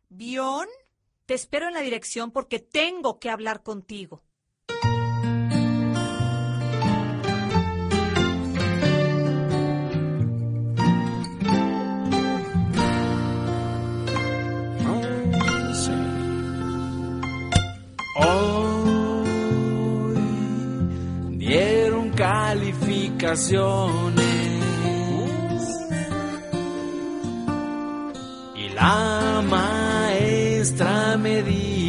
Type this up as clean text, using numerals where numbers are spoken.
¿Bion? Te espero en la dirección porque tengo que hablar contigo. Hoy dieron calificaciones y la maestra me dijo